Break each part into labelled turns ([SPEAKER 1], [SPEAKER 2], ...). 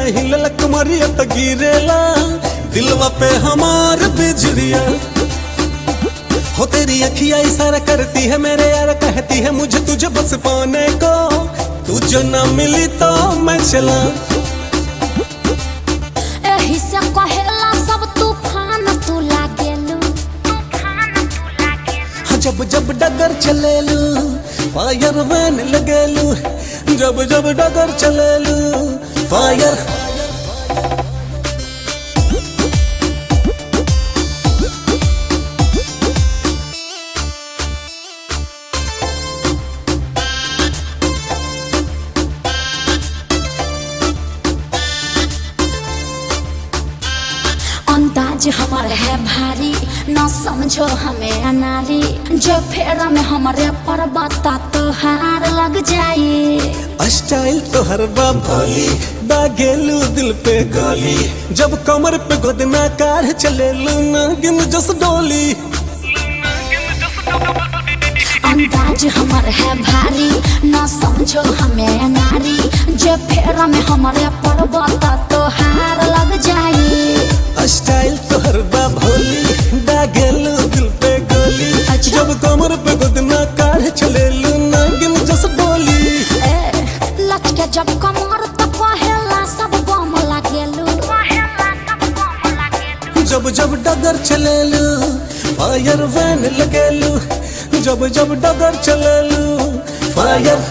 [SPEAKER 1] हिललक मरिया त गिरेला दिलवा पे हमार बिजरिया। हो तेरी अखियाँ इशारा करती है मेरे यार, कहती है मुझे तुझे बस पाने को, तू जो न मिली तो मैं चला।
[SPEAKER 2] एही से कहेला सब तूफान तू लागेलू।
[SPEAKER 1] जब जब डगर चलेलू फायर वैन लगेलू, जब जब डगर चलेलू फायर।
[SPEAKER 2] अंदाज हमार है भारी, न समझो हमें अनारी, जो फेरा में हमारे पर बता तो हार लग जाए।
[SPEAKER 1] स्टाइल तो हर भोली दागेलू दिल पे गोली, जब कमर पे गोदना कार चलेलू नागिन जस डोली।
[SPEAKER 2] अंदाज हमार है भारी, न समझो हमें अनारी, जो फेरा में हमारे पर बता तो हार लग जाए।
[SPEAKER 1] स्टाइल तो हर भोली दागेलू दिल पे गोली, जब कमर पे गोदना कार चलेलू नागिन जस डोली।
[SPEAKER 2] लचके जब कमर तो कहेला सब बम लागेलू।
[SPEAKER 1] जब जब डगर चलेलू फायर वैन लगेलू, जब जब डगर चलेलू फायर।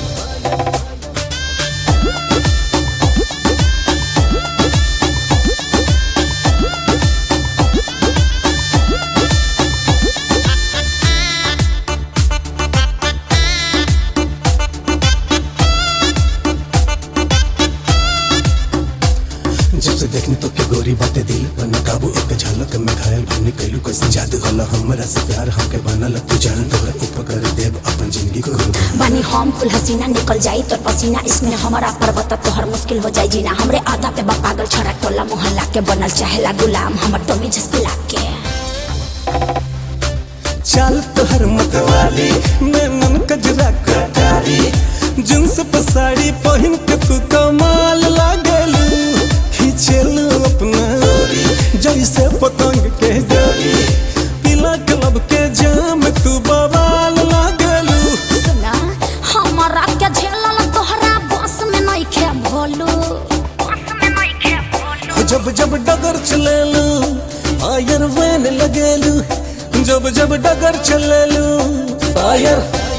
[SPEAKER 1] जब से देखनी तो क्या गोरी बातें दिल पर न काबू, एक झलक में घायल भरने कैलू कैसे जादू होला हमरा से प्यार हमके बनल तू जान, तोहरा उपकर देव अपन जिंदगी को
[SPEAKER 2] बानी हम फुल हसीना निकल जाई तो पसीना, इसमें हमारा पर्वत तोहर मुश्किल हो जाई जीना। हमरे आधा पे पागल छोरा टोला मोहल्ला के बनल चाहेला गुलाम हमर टोमी झसपिला के।
[SPEAKER 1] चल तोहर मतवाली मैं मन कजरा कटारी, जींस पे साड़ी पहन के तू कमाल लागेलू, खींचेलू अपना जैसे पतंग के डोरी, पीला क्लब के जाम तू बवाल लागेलू।
[SPEAKER 2] सुना हमारा के झेलल तोहरा बस में नहीं खे भोलू।
[SPEAKER 1] जब जब डगर चलेलू फायर वैन लगेलू, जब जब डगर चलेलू फायर।